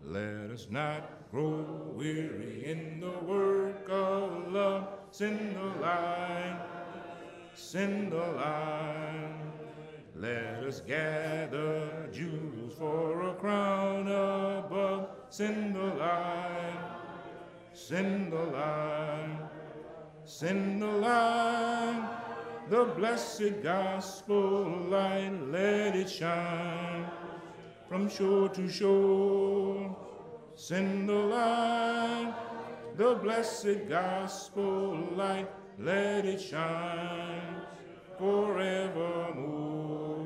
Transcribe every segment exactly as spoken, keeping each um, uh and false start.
Let us not grow weary in the work of love. Send the line, send the line. Let us gather jewels for a crown above. Send the line, send the line, send the line. The blessed gospel light, let it shine from shore to shore. Send the light, the blessed gospel light, let it shine forevermore.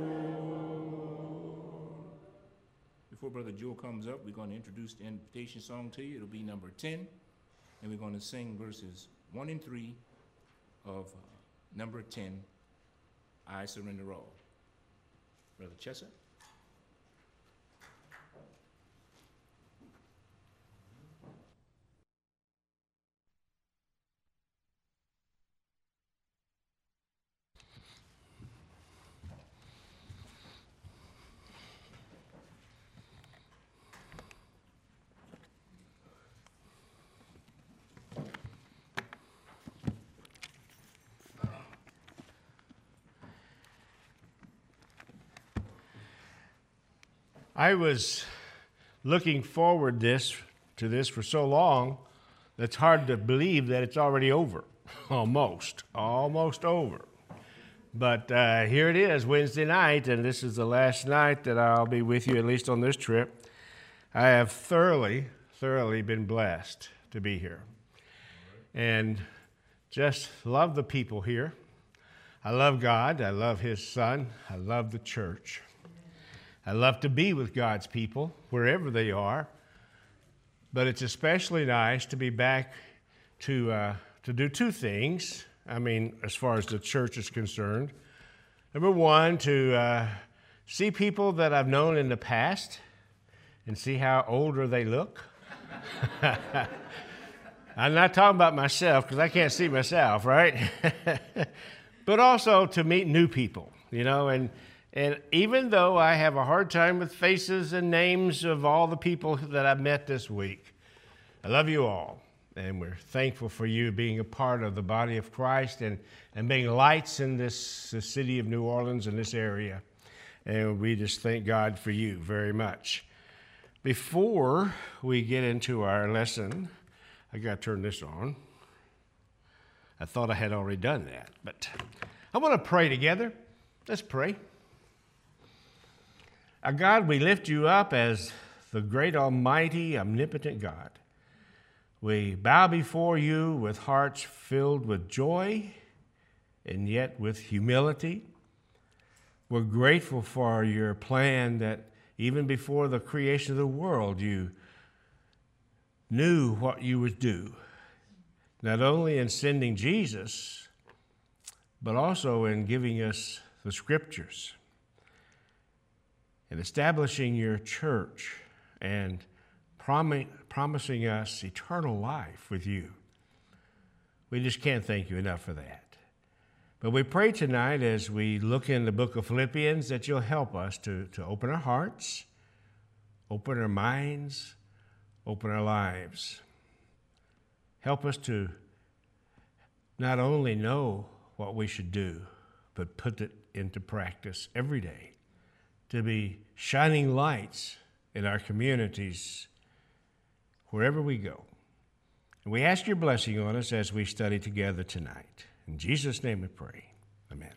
Before Brother Joe comes up, we're going to introduce the invitation song to you. It'll be number ten, and we're going to sing verses one and three of uh, number ten, I Surrender All. Brother Chesser. I was looking forward this to this for so long that it's hard to believe that it's already over. Almost, almost over. But uh, here it is, Wednesday night, and this is the last night that I'll be with you, at least on this trip. I have thoroughly, thoroughly been blessed to be here. And just love the people here. I love God. I love His Son. I love the church. I love to be with God's people, wherever they are. But it's especially nice to be back to uh, to do two things. I mean, as far as the church is concerned. Number one, to uh, see people that I've known in the past and see how older they look. I'm not talking about myself because I can't see myself, right? But also to meet new people, you know, and And even though I have a hard time with faces and names of all the people that I've met this week, I love you all. And we're thankful for you being a part of the body of Christ and, and being lights in this the city of New Orleans and this area. And we just thank God for you very much. Before we get into our lesson, I got to turn this on. I thought I had already done that, but I want to pray together. Let's pray. Our God, we lift you up as the great, almighty, omnipotent God. We bow before you with hearts filled with joy and yet with humility. We're grateful for your plan that even before the creation of the world, you knew what you would do, not only in sending Jesus, but also in giving us the scriptures and establishing your church and prom- promising us eternal life with you. We just can't thank you enough for that. But we pray tonight as we look in the book of Philippians that you'll help us to, to open our hearts, open our minds, open our lives. Help us to not only know what we should do, but put it into practice every day, to be shining lights in our communities wherever we go. And we ask your blessing on us as we study together tonight. In Jesus' name we pray. Amen.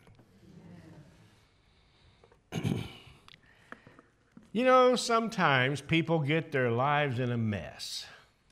Amen. You know, sometimes people get their lives in a mess.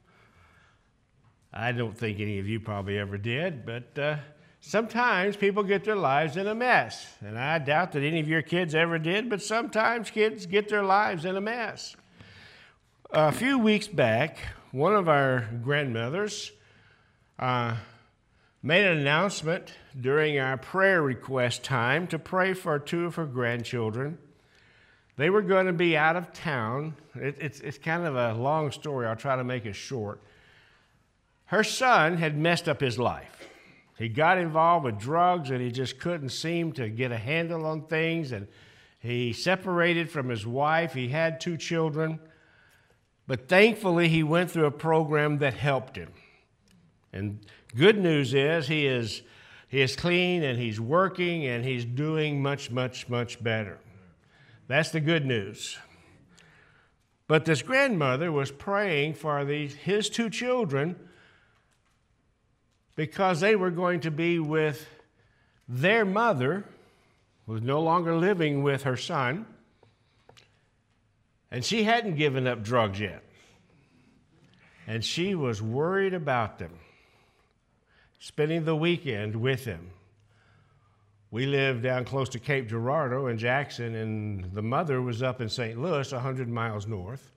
I don't think any of you probably ever did, but uh, sometimes people get their lives in a mess. And I doubt that any of your kids ever did, but sometimes kids get their lives in a mess. A few weeks back, one of our grandmothers uh, made an announcement during our prayer request time to pray for two of her grandchildren. They were going to be out of town. It, it's, it's kind of a long story. I'll try to make it short. Her son had messed up his life. He got involved with drugs and he just couldn't seem to get a handle on things. And he separated from his wife. He had two children. But thankfully, he went through a program that helped him. And good news is he is, he is clean and he's working and he's doing much, much, much better. That's the good news. But this grandmother was praying for these, his two children because they were going to be with their mother, who was no longer living with her son, and she hadn't given up drugs yet. And she was worried about them, spending the weekend with them. We lived down close to Cape Girardeau in Jackson, and the mother was up in Saint Louis, one hundred miles north.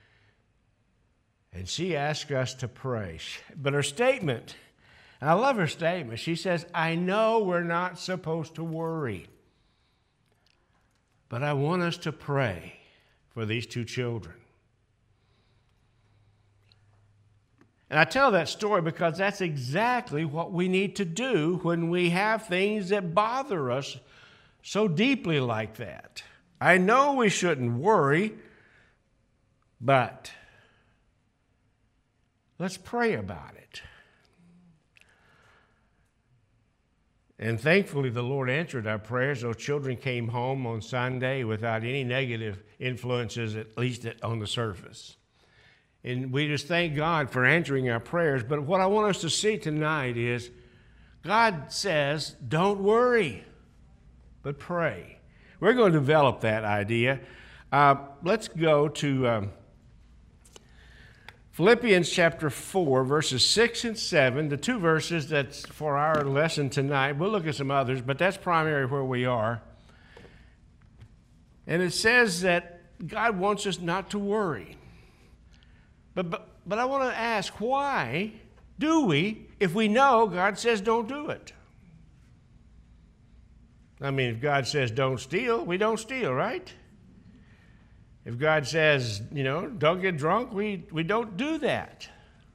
And she asked us to pray. But her statement, and I love her statement, she says, I know we're not supposed to worry, but I want us to pray for these two children. And I tell that story because that's exactly what we need to do when we have things that bother us so deeply like that. I know we shouldn't worry, but let's pray about it. And thankfully, the Lord answered our prayers. Those children came home on Sunday without any negative influences, at least on the surface. And we just thank God for answering our prayers. But what I want us to see tonight is God says, don't worry, but pray. We're going to develop that idea. Uh, let's go to um, Philippians chapter four, verses six and seven, the two verses that's for our lesson tonight. We'll look at some others, but that's primarily where we are. And it says that God wants us not to worry. But, but, but I want to ask, why do we, if we know God says don't do it? I mean, if God says don't steal, we don't steal, right? If God says, you know, don't get drunk, we, we don't do that.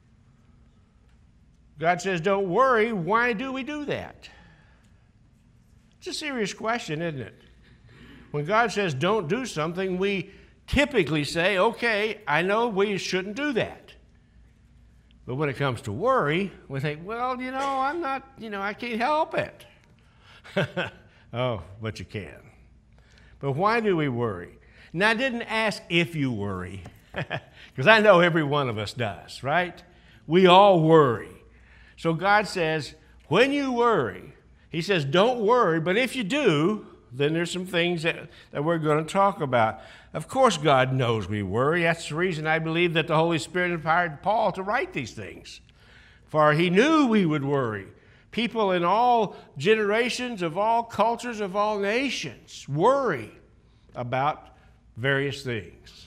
God says don't worry, why do we do that? It's a serious question, isn't it? When God says don't do something, we typically say, okay, I know we shouldn't do that. But when it comes to worry, we think, well, you know, I'm not, you know, I can't help it. Oh, but you can. But why do we worry? Now, I didn't ask if you worry, because I know every one of us does, right? We all worry. So God says, when you worry, he says, don't worry, but if you do, then there's some things that, that we're going to talk about. Of course, God knows we worry. That's the reason I believe that the Holy Spirit inspired Paul to write these things. For he knew we would worry. People in all generations, of all cultures, of all nations, worry about various things.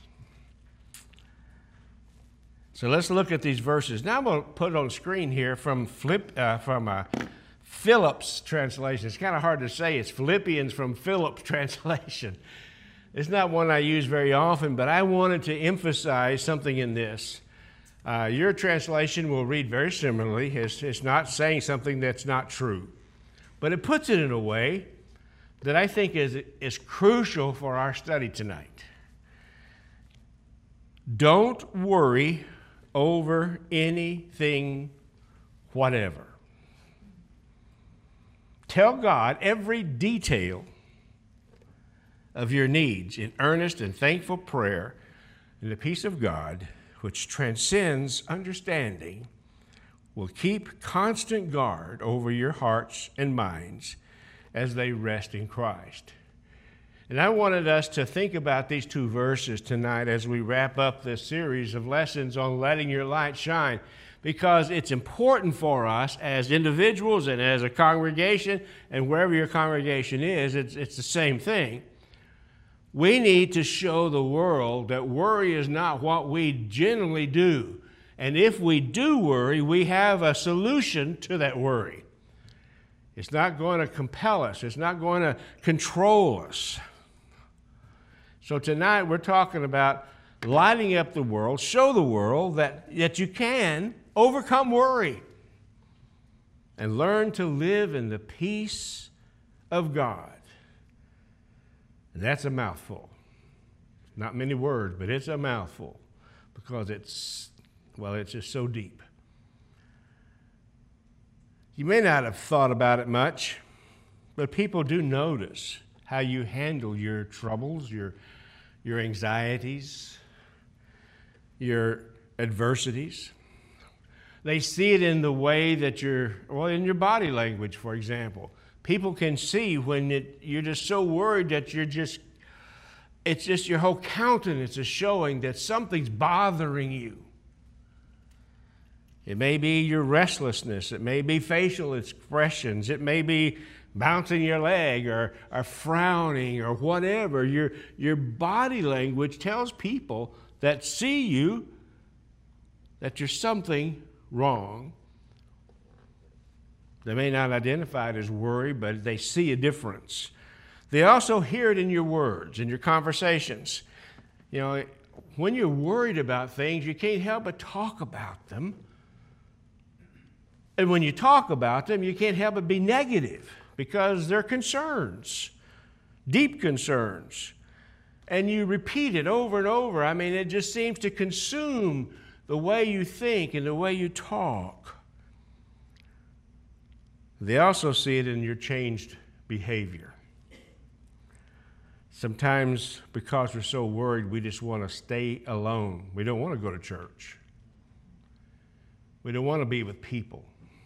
So let's look at these verses. Now I'm going to put it on the screen here from, Philipp, uh, from uh, Phillips translation. It's kind of hard to say. It's Philippians from Phillips translation. It's not one I use very often, but I wanted to emphasize something in this. Uh, your translation will read very similarly. It's, it's not saying something that's not true, but it puts it in a way that I think is, is crucial for our study tonight. Don't worry over anything whatever. Tell God every detail of your needs in earnest and thankful prayer, and the peace of God, which transcends understanding, will keep constant guard over your hearts and minds as they rest in Christ. And I wanted us to think about these two verses tonight as we wrap up this series of lessons on letting your light shine, because it's important for us as individuals and as a congregation, and wherever your congregation is, it's, it's the same thing. We need to show the world that worry is not what we generally do. And if we do worry, we have a solution to that worry. It's not going to compel us. It's not going to control us. So tonight we're talking about lighting up the world, show the world that, that you can overcome worry and learn to live in the peace of God. And that's a mouthful. Not many words, but it's a mouthful. because it's, well, it's just so deep. You may not have thought about it much, but people do notice how you handle your troubles, your, your anxieties, your adversities. They see it in the way that you're, well, in your body language, for example. People can see when it, you're just so worried that you're just, it's just your whole countenance is showing that something's bothering you. It may be your restlessness. It may be facial expressions. It may be bouncing your leg or, or frowning or whatever. Your, your body language tells people that see you that there's something wrong. They may not identify it as worry, but they see a difference. They also hear it in your words, in your conversations. You know, when you're worried about things, you can't help but talk about them. And when you talk about them, you can't help but be negative because they're concerns, deep concerns. And you repeat it over and over. I mean, it just seems to consume the way you think and the way you talk. They also see it in your changed behavior. Sometimes, because we're so worried, we just want to stay alone. We don't want to go to church. We don't want to be with people.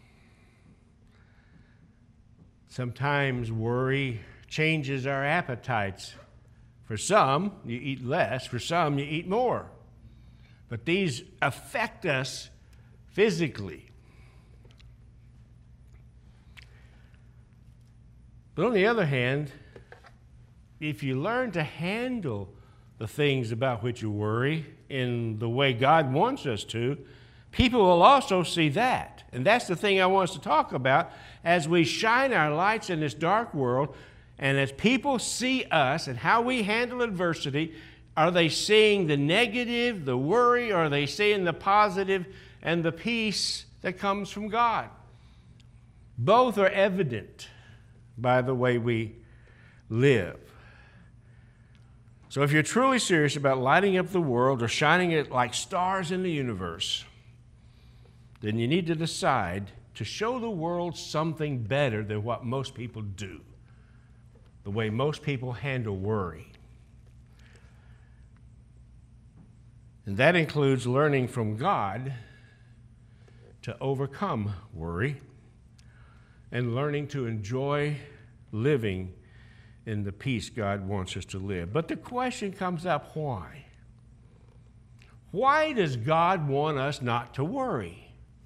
Sometimes worry changes our appetites. For some, you eat less. For some, you eat more. But these affect us physically. But on the other hand, if you learn to handle the things about which you worry in the way God wants us to, people will also see that. And that's the thing I want us to talk about as we shine our lights in this dark world, and as people see us and how we handle adversity. Are they seeing the negative, the worry, or are they seeing the positive and the peace that comes from God? Both are evident by the way we live. So if you're truly serious about lighting up the world or shining it like stars in the universe, then you need to decide to show the world something better than what most people do, the way most people handle worry. And that includes learning from God to overcome worry and learning to enjoy living in the peace God wants us to live. But the question comes up, why? Why does God want us not to worry?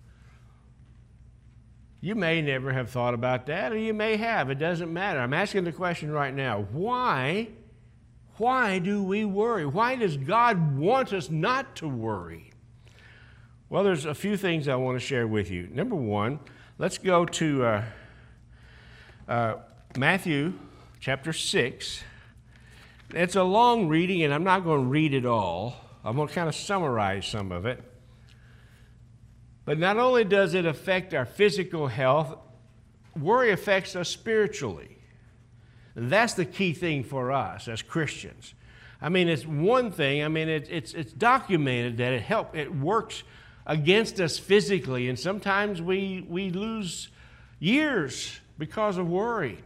You may never have thought about that, or you may have. It doesn't matter. I'm asking the question right now. Why? Why do we worry? Why does God want us not to worry? Well, there's a few things I want to share with you. Number one, let's go to uh, uh, Matthew chapter six. It's a long reading, and I'm not going to read it all. I'm going to kind of summarize some of it. But not only does it affect our physical health, worry affects us spiritually. And that's the key thing for us as Christians. I mean, it's one thing. I mean, it, it's it's documented that it help it works against us physically, and sometimes we we lose years because of worry.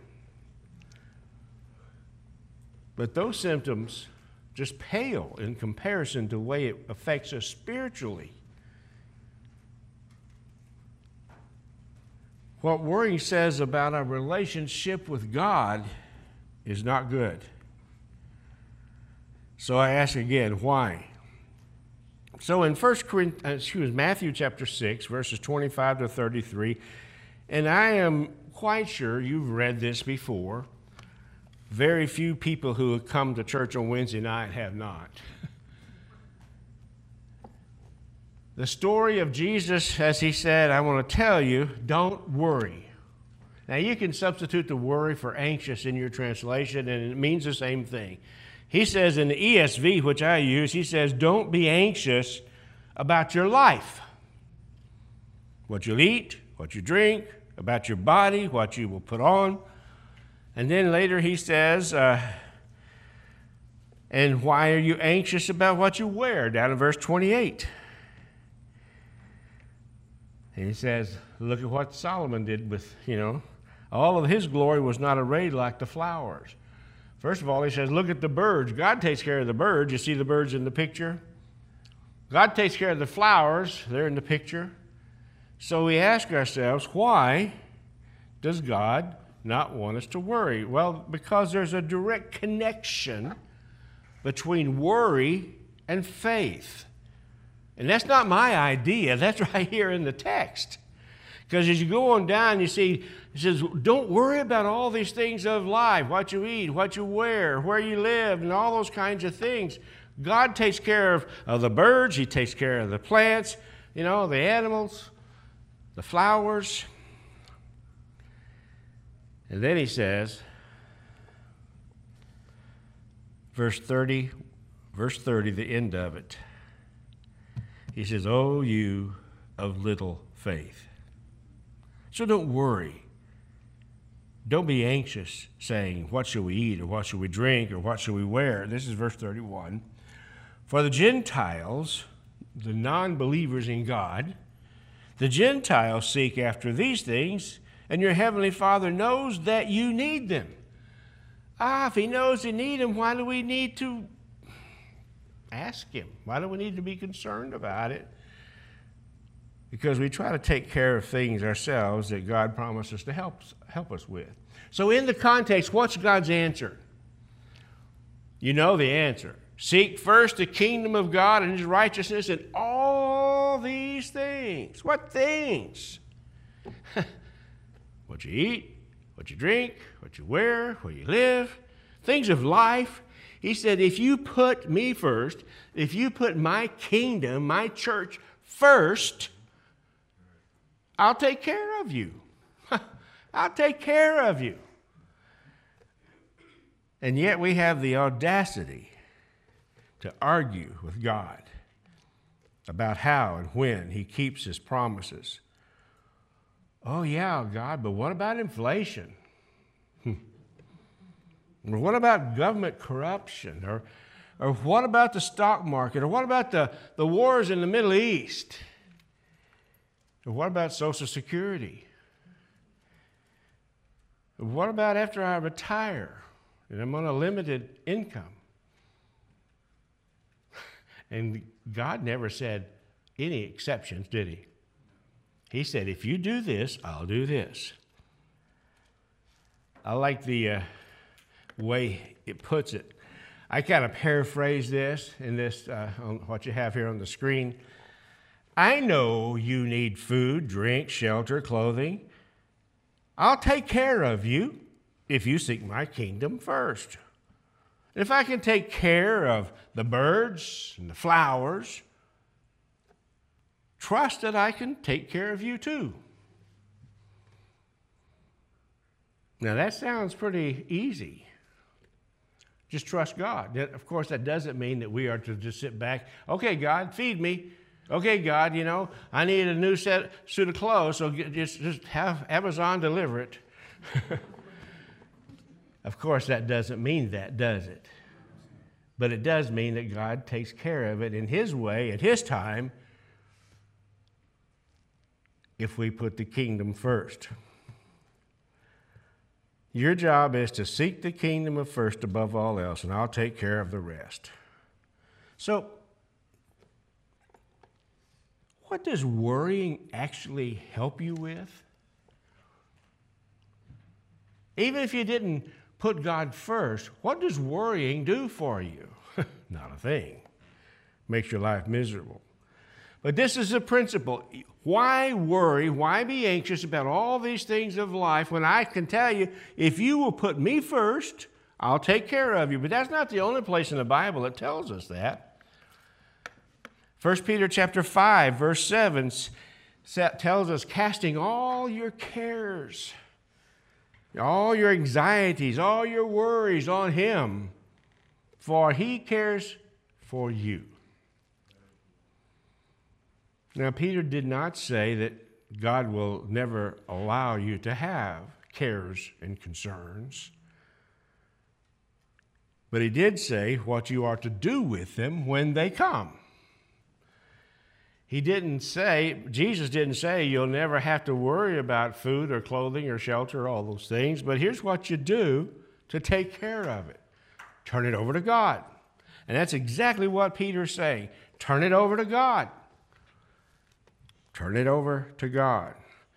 But those symptoms just pale in comparison to the way it affects us spiritually. What worrying says about our relationship with God is not good. So I ask again, why? So in First Corinthians, excuse Matthew chapter six, verses twenty-five to thirty-three, and I am quite sure you've read this before. Very few people who have come to church on Wednesday night have not. The story of Jesus, as he said, I want to tell you, don't worry. Now, you can substitute the worry for anxious in your translation, and it means the same thing. He says in the E S V, which I use, he says, don't be anxious about your life. What you'll eat, what you drink, about your body, what you will put on. And then later he says, uh, And why are you anxious about what you wear? Down in verse twenty-eight. And he says, look at what Solomon did with, you know, all of his glory was not arrayed like the flowers. First of all, he says, look at the birds. God takes care of the birds. You see the birds in the picture? God takes care of the flowers. They're in the picture. So we ask ourselves, why does God not want us to worry? Well, because there's a direct connection between worry and faith. And that's not my idea. That's right here in the text. Because as you go on down, you see, it says, don't worry about all these things of life, what you eat, what you wear, where you live, and all those kinds of things. God takes care of, of the birds. He takes care of the plants, you know, the animals, the flowers. And then he says, verse thirty, verse thirty, the end of it. He says, "O you of little faith." So don't worry. Don't be anxious, saying, what shall we eat, or what shall we drink, or what shall we wear? This is verse thirty-one. For the Gentiles, the non-believers in God, the Gentiles seek after these things, and your heavenly Father knows that you need them. Ah, if he knows you need them, why do we need to ask him? Why do we need to be concerned about it? Because we try to take care of things ourselves that God promises to help, help us with. So in the context, what's God's answer? You know the answer. Seek first the kingdom of God and his righteousness, and all these things. What things? What you eat, what you drink, what you wear, where you live, things of life. He said, if you put me first, if you put my kingdom, my church first, I'll take care of you. I'll take care of you. And yet we have the audacity to argue with God about how and when he keeps his promises. Oh, yeah, God, but what about inflation? Or what about government corruption? Or, or what about the stock market? Or what about the, the wars in the Middle East? Or what about Social Security? Or what about after I retire and I'm on a limited income? And God never said any exceptions, did he? He said, if you do this, I'll do this. I like the uh, way it puts it. I kind of paraphrase this in this, uh, on what you have here on the screen. I know you need food, drink, shelter, clothing. I'll take care of you if you seek my kingdom first. If I can take care of the birds and the flowers, trust that I can take care of you too. Now that sounds pretty easy. Just trust God. Of course, that doesn't mean that we are to just sit back. Okay, God, feed me. Okay, God, you know, I need a new set suit of clothes, so just, just have Amazon deliver it. Of course, that doesn't mean that, does it? But it does mean that God takes care of it in his way, at his time, if we put the kingdom first. Your job is to seek the kingdom of first above all else, and I'll take care of the rest. So, what does worrying actually help you with? Even if you didn't put God first, what does worrying do for you? Not a thing. Makes your life miserable. But this is the principle. Why worry? Why be anxious about all these things of life when I can tell you, if you will put me first, I'll take care of you. But that's not the only place in the Bible that tells us that. First Peter chapter five, verse seven tells us, casting all your cares, all your anxieties, all your worries on him, for he cares for you. Now, Peter did not say that God will never allow you to have cares and concerns. But he did say what you are to do with them when they come. He didn't say, Jesus didn't say you'll never have to worry about food or clothing or shelter or all those things, but here's what you do to take care of it. Turn it over to God. And that's exactly what Peter's saying. Turn it over to God. Turn it over to God.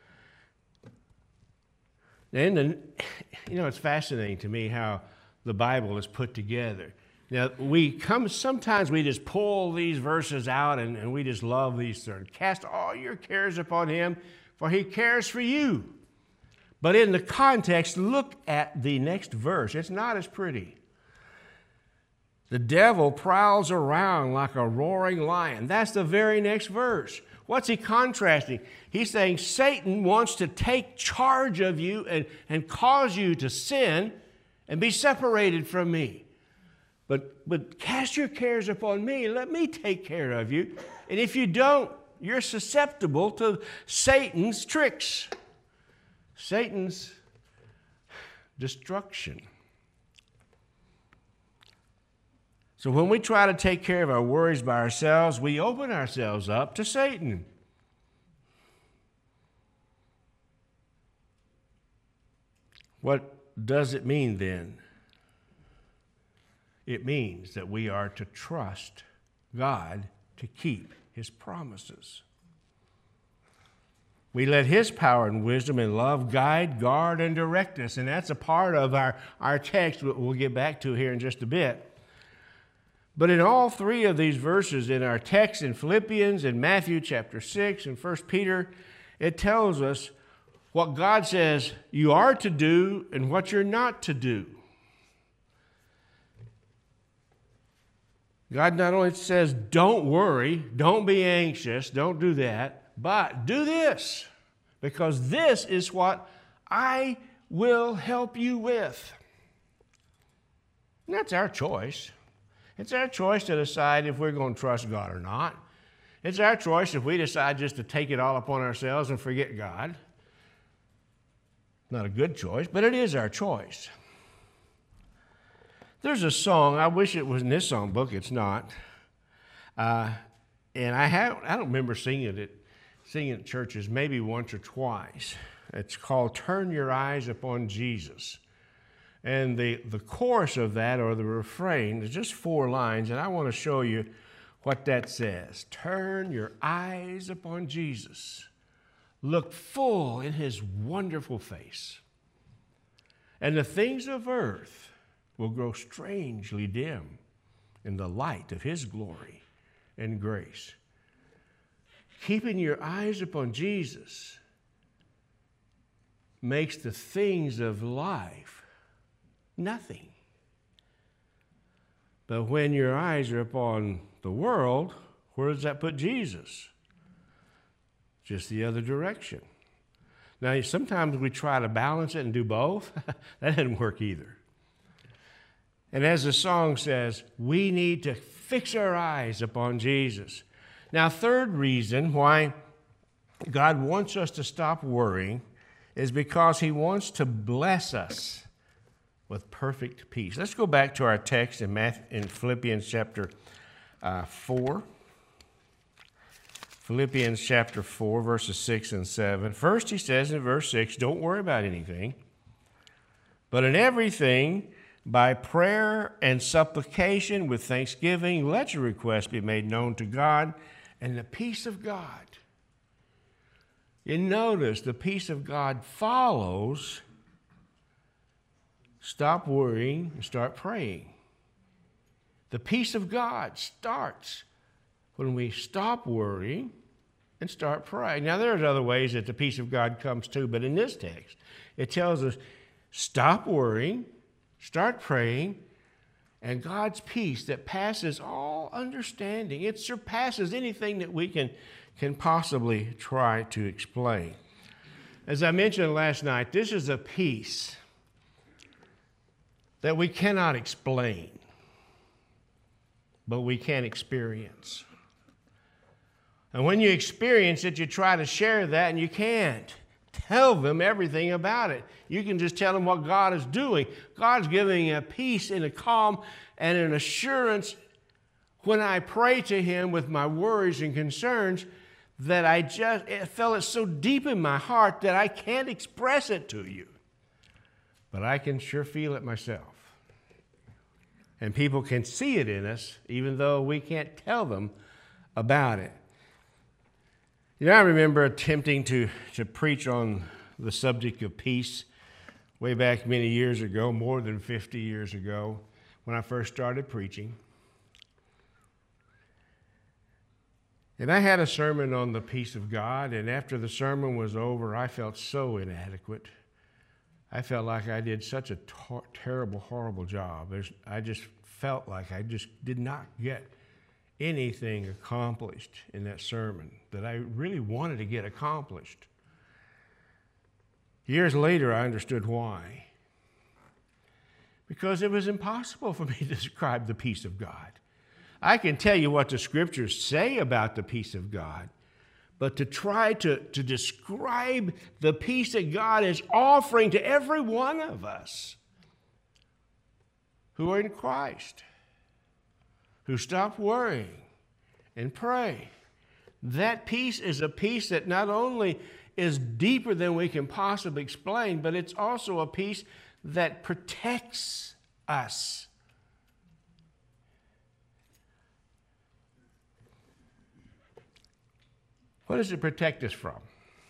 And then, you know, it's fascinating to me how the Bible is put together. Now, we come, sometimes we just pull these verses out and, and we just love these things. Cast all your cares upon him, for he cares for you. But in the context, look at the next verse. It's not as pretty. The devil prowls around like a roaring lion. That's the very next verse. What's he contrasting? He's saying Satan wants to take charge of you and, and cause you to sin and be separated from me. But, but cast your cares upon me. Let me take care of you. And if you don't, you're susceptible to Satan's tricks, Satan's destruction. So when we try to take care of our worries by ourselves, we open ourselves up to Satan. What does it mean then? It means that we are to trust God to keep his promises. We let his power and wisdom and love guide, guard, and direct us. And that's a part of our, our text we'll get back to here in just a bit. But in all three of these verses, in our text in Philippians, in Matthew chapter six, and First Peter, it tells us what God says you are to do and what you're not to do. God not only says, don't worry, don't be anxious, don't do that, but do this, because this is what I will help you with. And that's our choice. It's our choice to decide if we're going to trust God or not. It's our choice if we decide just to take it all upon ourselves and forget God. Not a good choice, but it is our choice. There's a song, I wish it was in this song book, it's not. Uh, and I have I don't remember singing it, singing it at churches, maybe once or twice. It's called Turn Your Eyes Upon Jesus. And the, the chorus of that, or the refrain, is just four lines, and I want to show you what that says. Turn your eyes upon Jesus. Look full in his wonderful face. And the things of earth will grow strangely dim in the light of his glory and grace. Keeping your eyes upon Jesus makes the things of life nothing. But when your eyes are upon the world, where does that put Jesus? Just the other direction. Now, sometimes we try to balance it and do both. That doesn't work either. And as the song says, we need to fix our eyes upon Jesus. Now, third reason why God wants us to stop worrying is because he wants to bless us with perfect peace. Let's go back to our text in, Matthew, in Philippians chapter uh, four. Philippians chapter four, verses six and seven. First, he says in verse six, don't worry about anything, but in everything, by prayer and supplication with thanksgiving, let your requests be made known to God, and the peace of God. You notice the peace of God follows stop worrying and start praying. The peace of God starts when we stop worrying and start praying. Now, there's other ways that the peace of God comes too, but in this text, it tells us stop worrying, start praying, and God's peace that passes all understanding. It surpasses anything that we can, can possibly try to explain. As I mentioned last night, this is a peace that we cannot explain, but we can experience. And when you experience it, you try to share that, and you can't. tell them everything about it. You can just tell them what God is doing. God's giving a peace and a calm and an assurance when I pray to Him with my worries and concerns that I just I felt it so deep in my heart that I can't express it to you. But I can sure feel it myself. And people can see it in us, even though we can't tell them about it. You know, I remember attempting to, to preach on the subject of peace way back many years ago, more than fifty years ago, when I first started preaching. And I had a sermon on the peace of God, and after the sermon was over, I felt so inadequate. I felt like I did such a tar- terrible, horrible job. There's, I just felt like I just did not get anything accomplished in that sermon that I really wanted to get accomplished. Years later, I understood why. Because it was impossible for me to describe the peace of God. I can tell you what the Scriptures say about the peace of God, but to try to, to describe the peace that God is offering to every one of us who are in Christ, who stop worrying and pray. That peace is a peace that not only is deeper than we can possibly explain, but it's also a peace that protects us. What does it protect us from?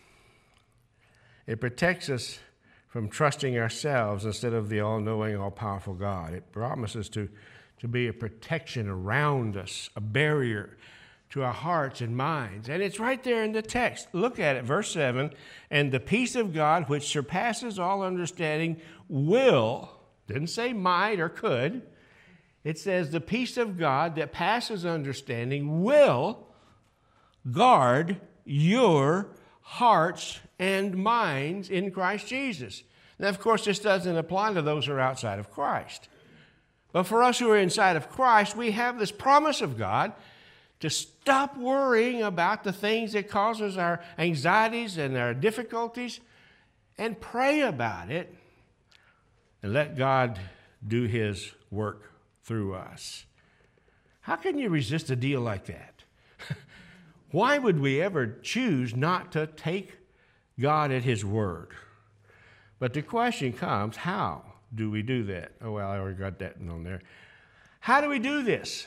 It protects us from trusting ourselves instead of the all-knowing, all-powerful God. It promises to, to be a protection around us, a barrier to our hearts and minds. And it's right there in the text. Look at it, verse seven. And the peace of God, which surpasses all understanding, will, didn't say might or could, it says the peace of God that passes understanding will guard your hearts and minds in Christ Jesus. Now, of course, this doesn't apply to those who are outside of Christ. But for us who are inside of Christ, we have this promise of God to stop worrying about the things that causes our anxieties and our difficulties and pray about it and let God do His work through us. How can you resist a deal like that? Why would we ever choose not to take God at His word? But the question comes, how do we do that? Oh, well, I already got that on there. How do we do this?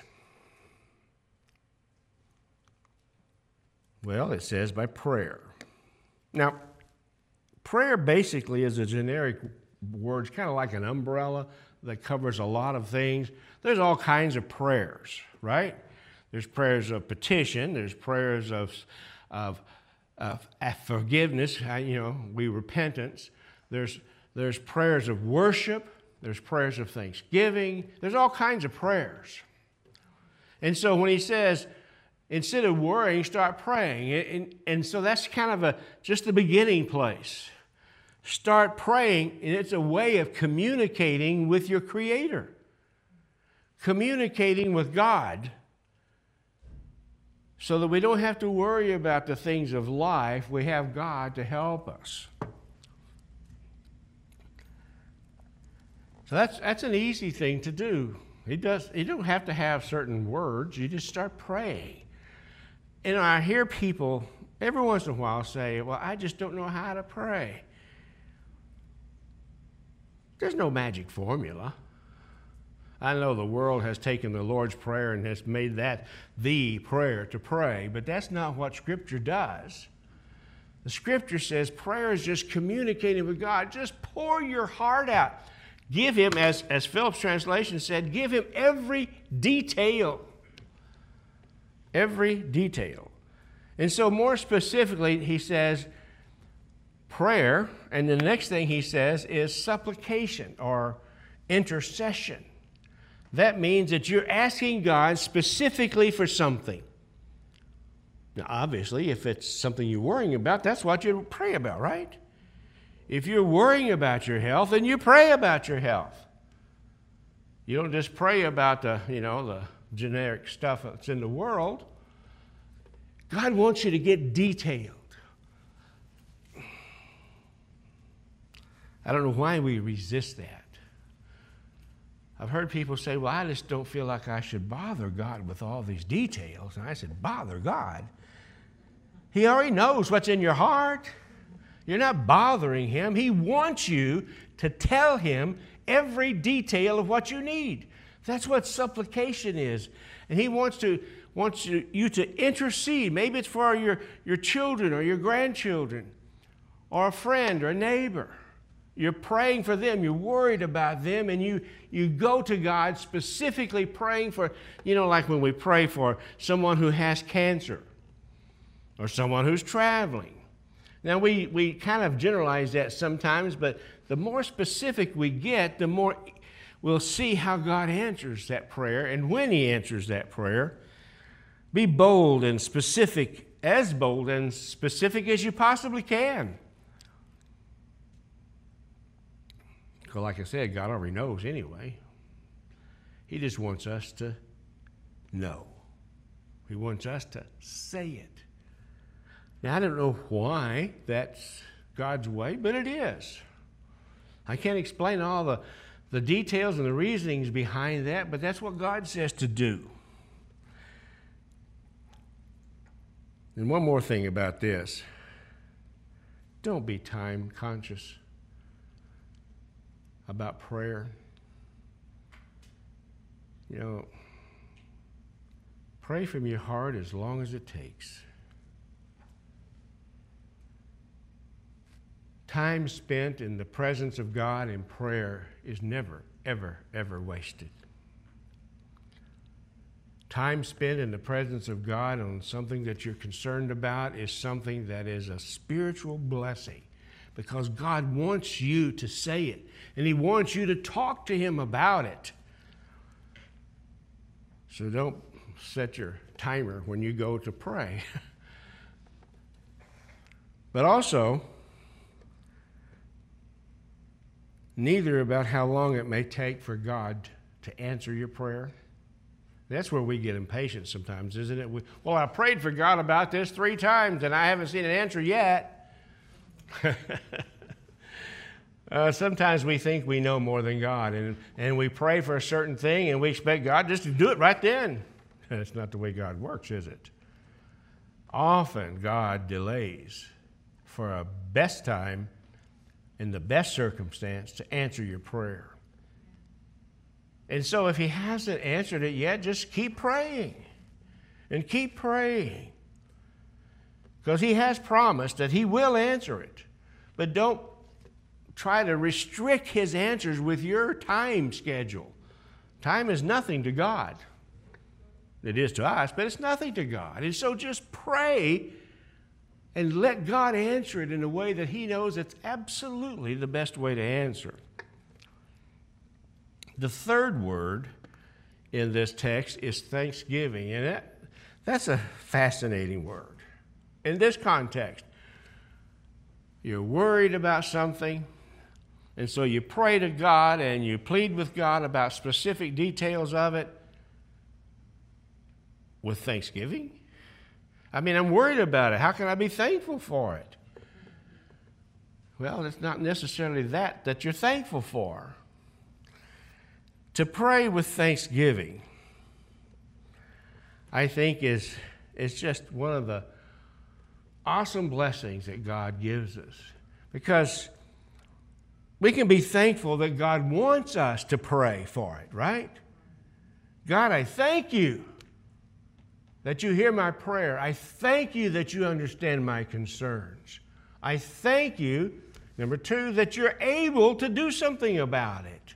Well, it says by prayer. Now, prayer basically is a generic word. It's kind of like an umbrella that covers a lot of things. There's all kinds of prayers, right? There's prayers of petition. There's prayers of, of, of forgiveness, you know, we repentance. There's, there's prayers of worship. There's prayers of thanksgiving. There's all kinds of prayers. And so when he says, instead of worrying, start praying. And, and so that's kind of a just the beginning place. Start praying, and it's a way of communicating with your Creator. Communicating with God, so that we don't have to worry about the things of life. We have God to help us. So that's that's an easy thing to do. It does. You don't have to have certain words. You just start praying. And I hear people every once in a while say, well, I just don't know how to pray. There's no magic formula. I know the world has taken the Lord's Prayer and has made that the prayer to pray, but that's not what Scripture does. The Scripture says prayer is just communicating with God. Just pour your heart out. Give Him, as, as Philip's translation said, give Him every detail. Every detail. And so more specifically, he says prayer, and the next thing he says is supplication or intercession. That means that you're asking God specifically for something. Now, obviously, if it's something you're worrying about, that's what you pray about, right? If you're worrying about your health, then you pray about your health. You don't just pray about the, you know, the generic stuff that's in the world. God wants you to get detailed. I don't know why we resist that. I've heard people say, well, I just don't feel like I should bother God with all these details. And I said, bother God? He already knows what's in your heart. You're not bothering Him. He wants you to tell Him every detail of what you need. That's what supplication is. And He wants to wants you, you to intercede. Maybe it's for your, your children or your grandchildren or a friend or a neighbor. You're praying for them. You're worried about them. And you, you go to God specifically praying for, you know, like when we pray for someone who has cancer or someone who's traveling. Now, we, we kind of generalize that sometimes, but the more specific we get, the more we'll see how God answers that prayer and when He answers that prayer. Be bold and specific, as bold and specific as you possibly can. Because like I said, God already knows anyway. He just wants us to know. He wants us to say it. Now, I don't know why that's God's way, but it is. I can't explain all the, the details and the reasonings behind that, but that's what God says to do. And one more thing about this. Don't be time conscious about prayer. You know, pray from your heart as long as it takes. Time spent in the presence of God in prayer is never, ever, ever wasted. Time spent in the presence of God on something that you're concerned about is something that is a spiritual blessing, because God wants you to say it, and He wants you to talk to Him about it. So don't set your timer when you go to pray. But also, neither about how long it may take for God to answer your prayer. That's where we get impatient sometimes, isn't it? We, well, I prayed for God about this three times, and I haven't seen an answer yet. uh, sometimes we think we know more than God, and, and we pray for a certain thing, and we expect God just to do it right then. That's not the way God works, is it? Often, God delays for a best time in the best circumstance to answer your prayer. And so if He hasn't answered it yet, just keep praying and keep praying. Because He has promised that He will answer it. But don't try to restrict His answers with your time schedule. Time is nothing to God. It is to us, but it's nothing to God. And so just pray and let God answer it in a way that He knows it's absolutely the best way to answer. The third word in this text is thanksgiving, and that, that's a fascinating word. In this context, you're worried about something, and so you pray to God and you plead with God about specific details of it with thanksgiving. I mean, I'm worried about it. How can I be thankful for it? Well, it's not necessarily that that you're thankful for. To pray with thanksgiving, I think, is, is just one of the awesome blessings that God gives us. Because we can be thankful that God wants us to pray for it, right? God, I thank you that you hear my prayer. I thank you that you understand my concerns. I thank you, number two, that you're able to do something about it.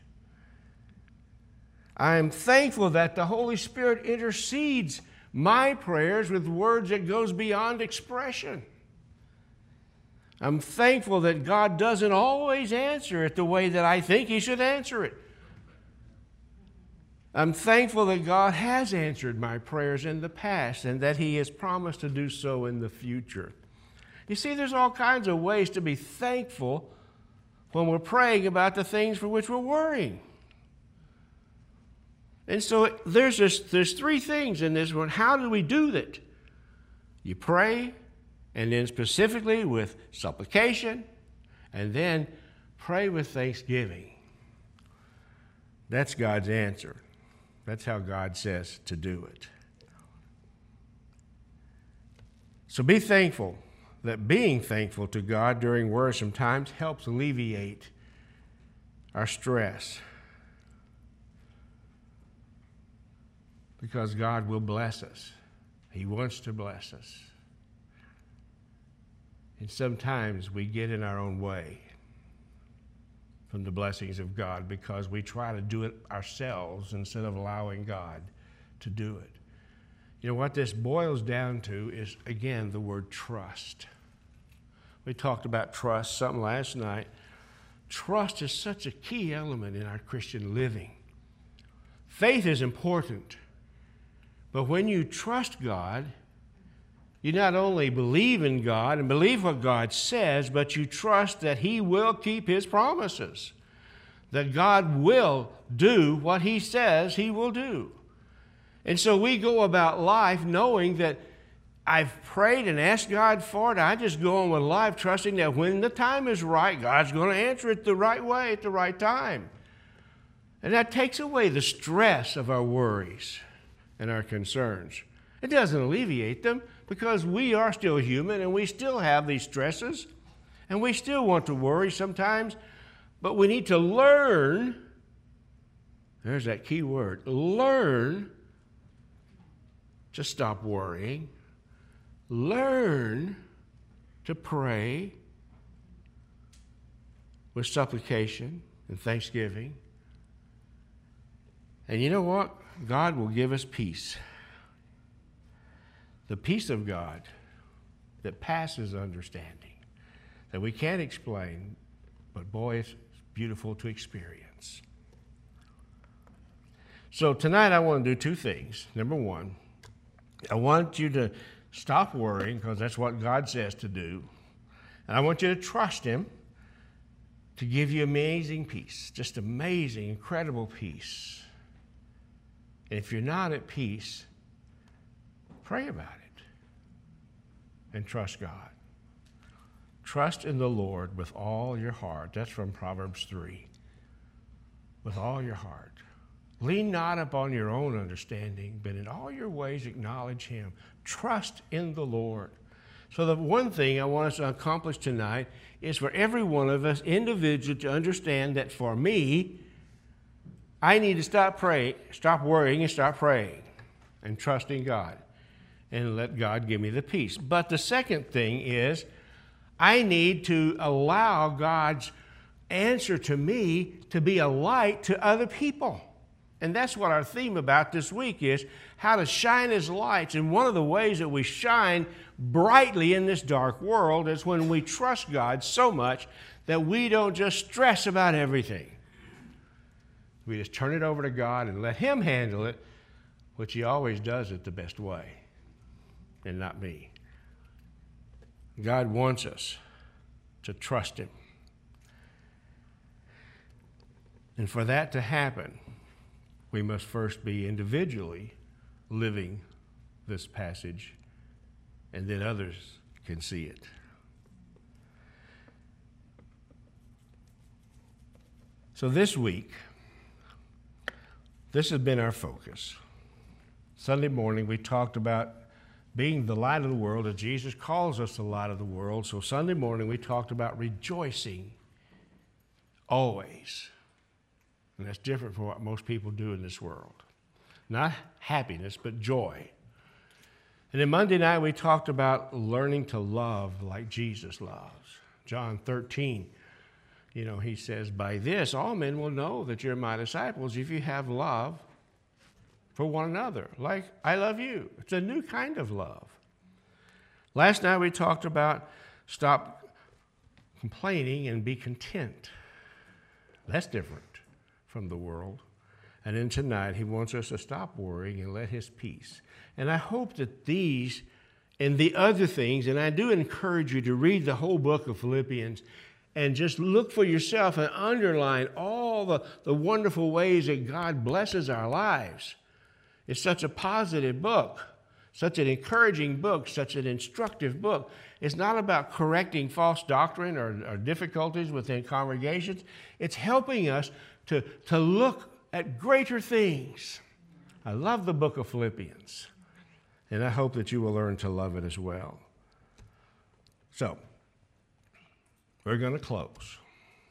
I am thankful that the Holy Spirit intercedes my prayers with words that goes beyond expression. I'm thankful that God doesn't always answer it the way that I think He should answer it. I'm thankful that God has answered my prayers in the past and that He has promised to do so in the future. You see, there's all kinds of ways to be thankful when we're praying about the things for which we're worrying. And so there's this, there's three things in this one. How do we do that? You pray, and then specifically with supplication, and then Pray with thanksgiving. That's God's answer. That's how God says to do it. So be thankful that being thankful to God during worrisome times helps alleviate our stress. Because God will bless us. He wants to bless us. And sometimes we get in our own way from the blessings of God because we try to do it ourselves instead of allowing God to do it. You know, what this boils down to is, again, the word trust. We talked about trust something last night. Trust is such a key element in our Christian living. Faith is important, but when you trust God, you not only believe in God and believe what God says, but you trust that He will keep His promises, that God will do what He says He will do. And so we go about life knowing that I've prayed and asked God for it. I just go on with life trusting that when the time is right, God's going to answer it the right way at the right time. And that takes away the stress of our worries and our concerns. It doesn't alleviate them because we are still human and we still have these stresses and we still want to worry sometimes, but we need to learn, there's that key word, learn to stop worrying, learn to pray with supplication and thanksgiving. And you know what? God will give us peace. The peace of God that passes understanding, that we can't explain, but boy, it's beautiful to experience. So tonight I want to do two things. Number one, I want you to stop worrying because that's what God says to do. And I want you to trust Him to give you amazing peace, just amazing, incredible peace. And if you're not at peace, pray about it and trust God. Trust in the Lord with all your heart. That's from Proverbs three. With all your heart. Lean not upon your own understanding, but in all your ways acknowledge Him. Trust in the Lord. So the one thing I want us to accomplish tonight is for every one of us individually to understand that for me, I need to stop praying, stop worrying and start praying and trusting God and let God give me the peace. But the second thing is I need to allow God's answer to me to be a light to other people. And that's what our theme about this week is, how to shine as lights. And one of the ways that we shine brightly in this dark world is when we trust God so much that we don't just stress about everything. We just turn it over to God and let Him handle it, which He always does it the best way, and not me. God wants us to trust Him. And for that to happen, we must first be individually living this passage, and then others can see it. So this week, this has been our focus. Sunday morning, we talked about being the light of the world, as Jesus calls us the light of the world. So Sunday morning, we talked about rejoicing always. And that's different from what most people do in this world. Not happiness, but joy. And then Monday night, we talked about learning to love like Jesus loves. John thirteen, you know, He says, by this, all men will know that you're my disciples if you have love for one another, like I love you. It's a new kind of love. Last night, we talked about stop complaining and be content. That's different from the world. And then tonight, He wants us to stop worrying and let His peace. And I hope that these and the other things, and I do encourage you to read the whole book of Philippians and just look for yourself and underline all the, the wonderful ways that God blesses our lives. It's such a positive book. such an encouraging book, such an instructive book. It's not about correcting false doctrine or, or difficulties within congregations. It's helping us to, to look at greater things. I love the book of Philippians, and I hope that you will learn to love it as well. So, we're going to close.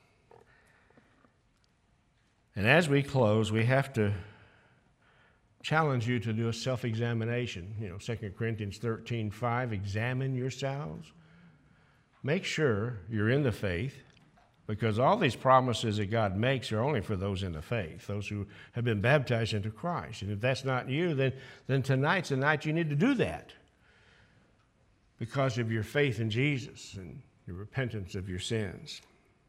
And as we close, we have to challenge you to do a self-examination. You know, Second Corinthians thirteen five, examine yourselves. Make sure you're in the faith, because all these promises that God makes are only for those in the faith, those who have been baptized into Christ. And if that's not you, then, then tonight's the night you need to do that, because of your faith in Jesus and your repentance of your sins.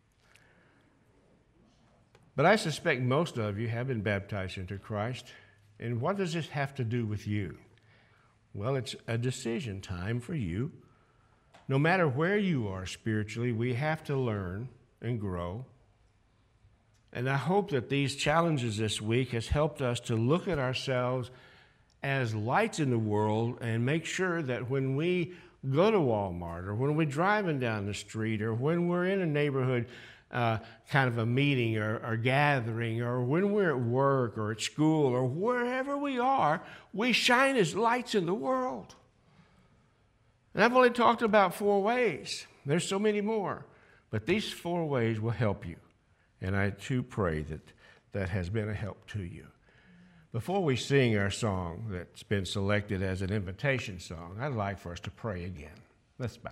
But I suspect most of you have been baptized into Christ. And what does this have to do with you? Well, it's a decision time for you. No matter where you are spiritually, we have to learn and grow. And I hope that these challenges this week has helped us to look at ourselves as lights in the world and make sure that when we go to Walmart or when we're driving down the street or when we're in a neighborhood uh, kind of a meeting or, or gathering, or when we're at work or at school or wherever we are, we shine as lights in the world. And I've only talked about four ways. There's so many more. But these four ways will help you. And I too pray that that has been a help to you. Before we sing our song that's been selected as an invitation song, I'd like for us to pray again. Let's bow.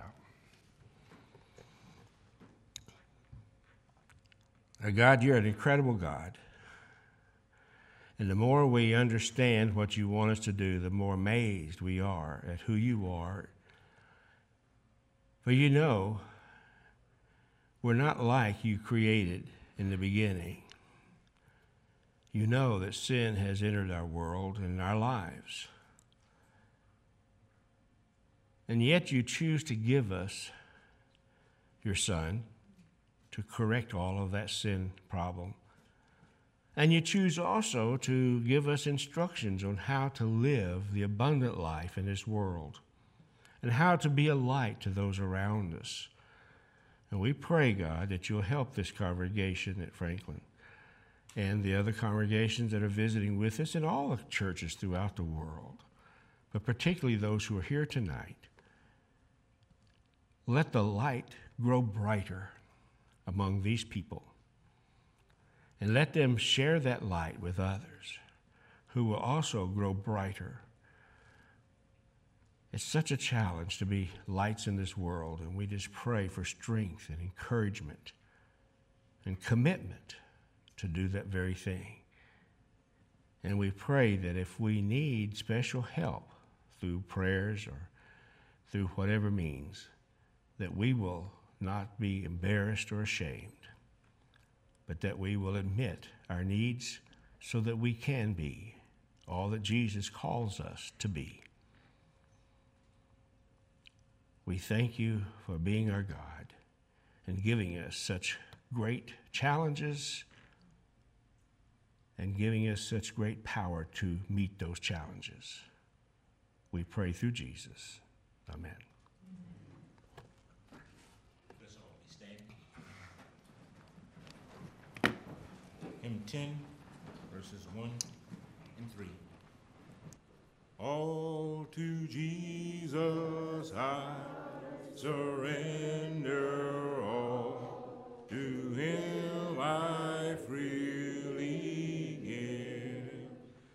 Now, God, you're an incredible God. And the more we understand what you want us to do, the more amazed we are at who you are. For you know, we're not like you created in the beginning. You know that sin has entered our world and our lives. And yet you choose to give us your Son to correct all of that sin problem. And you choose also to give us instructions on how to live the abundant life in this world and how to be a light to those around us. And we pray, God, that you'll help this congregation at Franklin and the other congregations that are visiting with us and all the churches throughout the world, but particularly those who are here tonight. Let the light grow brighter among these people, and let them share that light with others who will also grow brighter. It's such a challenge to be lights in this world, and we just pray for strength and encouragement and commitment to do that very thing. And we pray that if we need special help through prayers or through whatever means, that we will not be embarrassed or ashamed, but that we will admit our needs so that we can be all that Jesus calls us to be. We thank you for being our God and giving us such great challenges and giving us such great power to meet those challenges. We pray through Jesus. Amen. Hymn ten, verses one and three. All to Jesus I surrender all, to him I freely give.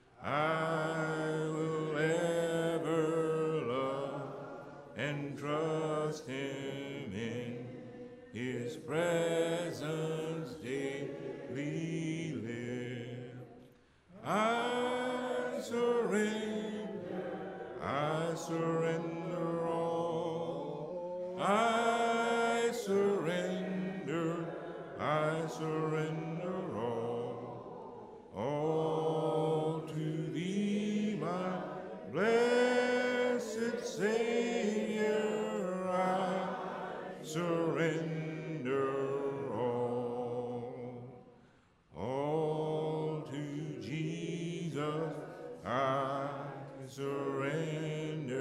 I will ever love and trust him in his presence daily live. I surrender, I surrender all. I surrender, I surrender all. All to thee, my blessed Savior, I surrender all. All to Jesus I surrender.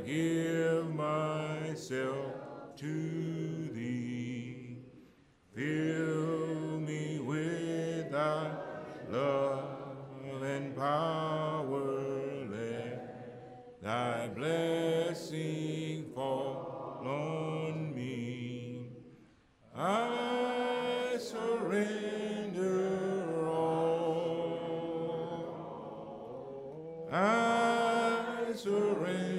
give myself to thee. Fill me with thy love and power. Let thy blessing fall on me. I surrender all. I surrender.